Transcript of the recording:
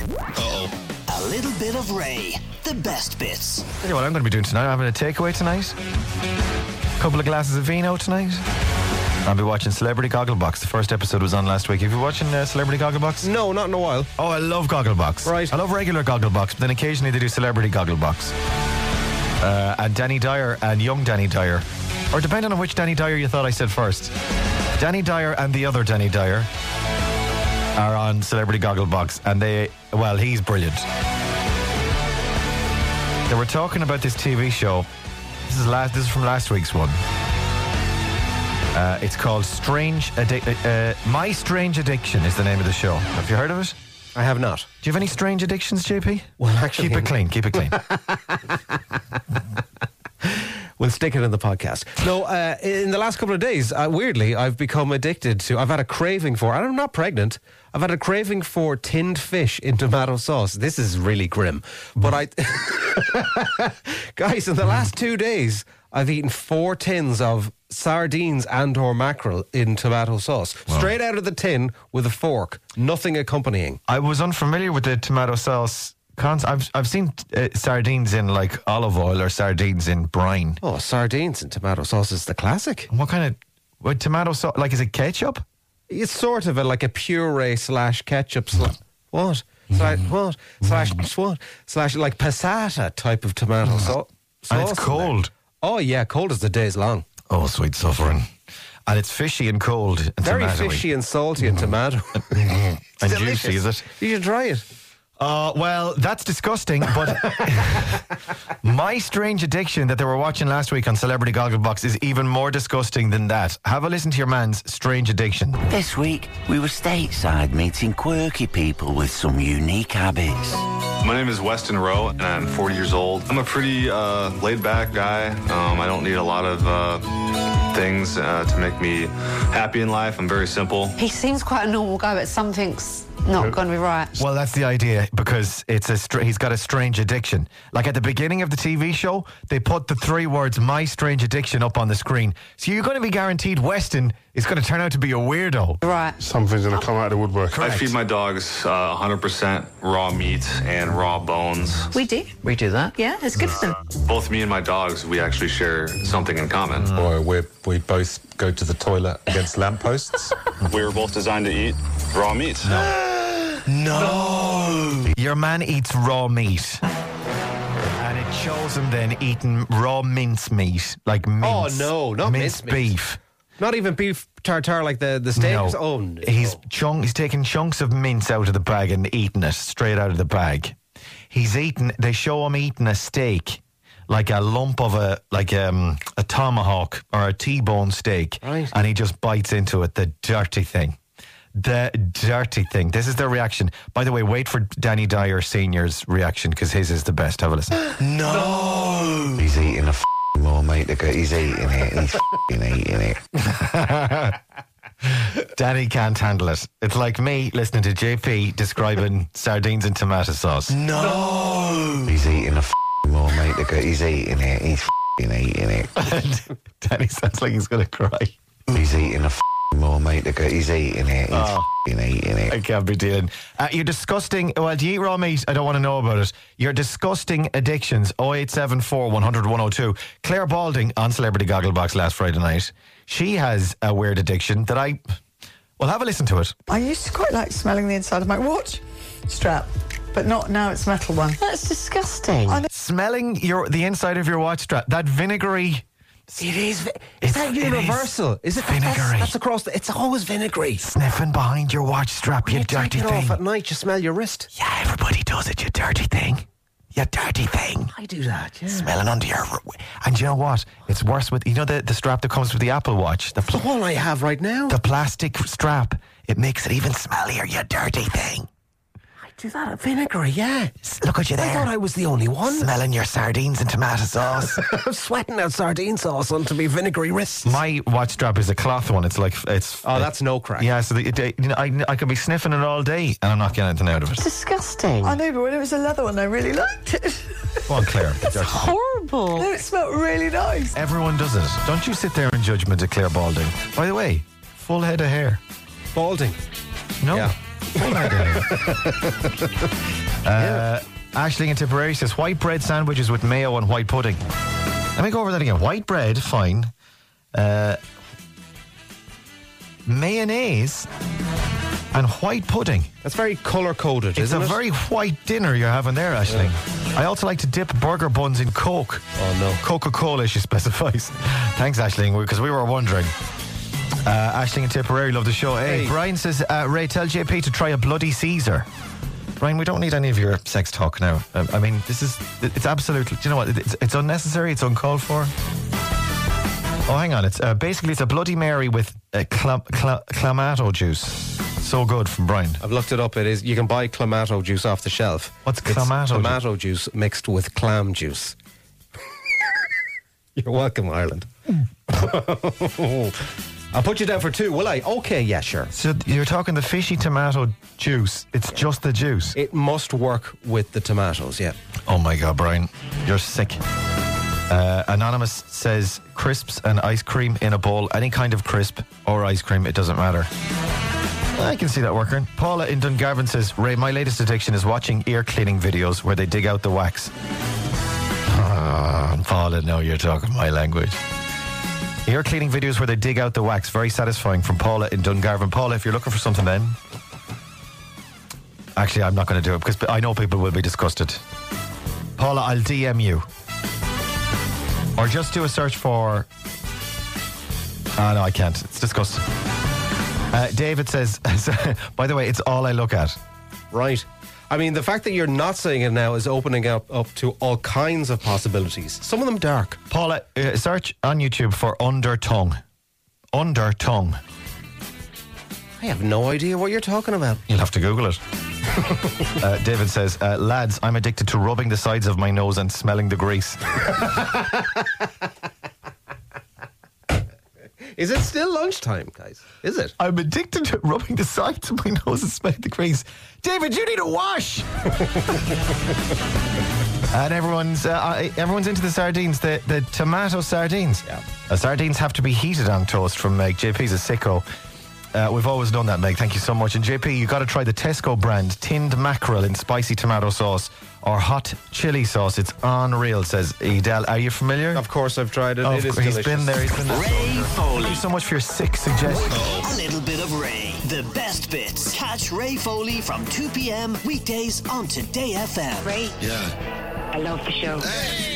A little bit of Ray. The best bits. Tell you what I'm going to be doing tonight. I'm having a takeaway tonight. A couple of glasses of vino tonight. I'll be watching Celebrity Gogglebox. The first episode was on last week. Have you been watching Celebrity Gogglebox? No, not in a while. Oh, I love Gogglebox. Right. I love regular Gogglebox, but then occasionally they do Celebrity Gogglebox. And Danny Dyer and young Danny Dyer, or depending on which Danny Dyer you thought I said first, Danny Dyer and the other Danny Dyer are on Celebrity Gogglebox, and he's brilliant. They were talking about this TV show. This is from last week's one. It's called My Strange Addiction is the name of the show. Have you heard of it? I have not. Do you have any strange addictions, JP? Well, actually... Keep it clean. We'll stick it in the podcast. No, in the last couple of days, weirdly, I've become addicted to... I've had a craving for... And I'm not pregnant. I've had a craving for tinned fish in tomato sauce. This is really grim. But Guys, in the last 2 days, I've eaten 4 tins of sardines and or mackerel in tomato sauce. Wow. Straight out of the tin with a fork. Nothing accompanying. I was unfamiliar with the tomato sauce concept. I've seen sardines in like olive oil or sardines in brine. Oh, sardines and tomato sauce is the classic. What kind of tomato sauce? Like, is it ketchup? It's sort of like a puree / ketchup. What? What? Slash like passata type of tomato sauce. And it's cold. Oh yeah, cold as the day's long. Oh, sweet suffering. And it's fishy and cold and very tomatoey. Fishy and salty and tomato. And delicious. Juicy, is it? You should try it. Well, that's disgusting, but My Strange Addiction that they were watching last week on Celebrity Gogglebox is even more disgusting than that. Have a listen to your man's strange addiction. This week, we were stateside meeting quirky people with some unique habits. My name is Weston Rowe, and I'm 40 years old. I'm a pretty laid-back guy. I don't need a lot of things to make me happy in life. I'm very simple. He seems quite a normal guy, but something's not going to be right. Well, that's the idea, because he's got a strange addiction. Like at the beginning of the TV show, they put the 3 words "My Strange Addiction" up on the screen. So you're going to be guaranteed Weston is going to turn out to be a weirdo. Right. Something's going to come out of the woodwork. Correct. I feed my dogs 100% raw meat and raw bones. We do. We do that? Yeah, it's good for them. Both me and my dogs, we actually share something in common. Or we both go to the toilet against lampposts. We were both designed to eat raw meat. No. Your man eats raw meat. And it shows him then eating raw mince meat. Like mince. Oh, no, not minced mince meat. beef. Not even beef tartare like the steaks? No. Oh, no. He's taking chunks of mince out of the bag and eating it straight out of the bag. They show him eating a steak, like a lump of a tomahawk or a T-bone steak. Right. And he just bites into it, the dirty thing. The dirty thing. This is their reaction. By the way, wait for Danny Dyer Sr.'s reaction, because his is the best. Have a listen. No! He's eating a more, mate. He's eating it. He's eating it. Danny can't handle it. It's like me listening to JP describing sardines and tomato sauce. No! He's eating a more, mate. He's eating it. He's eating it. Danny sounds like he's going to cry. He's eating a more, mate. He's eating it. He's eating it. I can't be dealing. You're disgusting. Well, do you eat raw meat? I don't want to know about it. Your disgusting addictions. 0874 100 102. Claire Balding on Celebrity Gogglebox last Friday night. She has a weird addiction that well, have a listen to it. I used to quite like smelling the inside of my watch strap, but not now. It's metal one. That's disgusting. Smelling the inside of your watch strap. That vinegary. It is. Is that universal? Is it vinegary? That's across it's always vinegary. Sniffing behind your watch strap, you dirty thing. thing. Off at night, you smell your wrist. Yeah, everybody does it, you dirty thing. You dirty thing. I do that, yeah. Smelling under your... And you know what? It's worse with... You know the strap that comes with the Apple Watch? The one I have right now. The plastic strap. It makes it even smellier, you dirty thing. Do that vinegary, yeah. Look at you there. I thought I was the only one. Smelling your sardines and tomato sauce. I'm sweating out sardine sauce onto me vinegary wrists. My watch strap is a cloth one. It's like... that's no crack. Yeah, so I could be sniffing it all day and I'm not getting anything out of it. It's disgusting. I know, but when it was a leather one, I really liked it. Go on, Claire. It's horrible. No, it smelled really nice. Everyone does it. Don't you sit there in judgment of Claire Balding. By the way, full head of hair. Balding. No. Yeah. full idea. Aisling in Tipperary says white bread sandwiches with mayo and white pudding. Let me go over that again. White bread, fine. Mayonnaise and white pudding. That's very colour-coded, isn't it? It's a very white dinner you're having there, Aisling. I also like to dip burger buns in Coke. Oh, no. Coca-Cola, she specifies. Thanks, Aisling, because we were wondering. Aisling in Tipperary, love the show. Hey, Brian says, Ray, tell JP to try a bloody Caesar. Brian, we don't need any of your sex talk now. I mean, it's absolutely, do you know what? It's unnecessary, it's uncalled for. Oh, hang on. It's basically it's a Bloody Mary with clamato juice. So good from Brian. I've looked it up. It is. You can buy clamato juice off the shelf. What's clamato? Tomato juice mixed with clam juice. You're welcome, Ireland. I'll put you down for 2, will I? Okay, yeah, sure. So you're talking the fishy tomato juice. It's just the juice. It must work with the tomatoes, yeah. Oh my God, Brian. You're sick. Anonymous says crisps and ice cream in a bowl. Any kind of crisp or ice cream, it doesn't matter. I can see that working. Paula in Dungarvan says, Ray, my latest addiction is watching ear cleaning videos where they dig out the wax. Paula, no, you're talking my language. Ear cleaning videos where they dig out the wax. Very satisfying from Paula in Dungarvan. Paula, if you're looking for something then... Actually, I'm not going to do it because I know people will be disgusted. Paula, I'll DM you. Or just do a search for... no, I can't. It's disgusting. David says, by the way, it's all I look at. Right. I mean, the fact that you're not saying it now is opening up to all kinds of possibilities. Some of them dark. Paula, search on YouTube for under tongue. Under tongue. I have no idea what you're talking about. You'll have to Google it. David says, lads, I'm addicted to rubbing the sides of my nose and smelling the grease. Is it still lunchtime, guys? Is it? I'm addicted to rubbing the sides of my nose and smelling the grease. David, you need a wash. And everyone's into the sardines, the tomato sardines. Yeah. Sardines have to be heated on toast from Meg. JP's a sicko. We've always done that, Meg. Thank you so much. And JP, you got to try the Tesco brand tinned mackerel in spicy tomato sauce or hot chili sauce. It's unreal, says Edel. Are you familiar? Of course, I've tried it. It is he's delicious. been there. Ray Foley. Thank you so much for your sick suggestion. A little bit of Ray. The best bits. Catch Ray Foley from 2 p.m. weekdays on Today FM. Ray. Yeah. I love the show. Hey.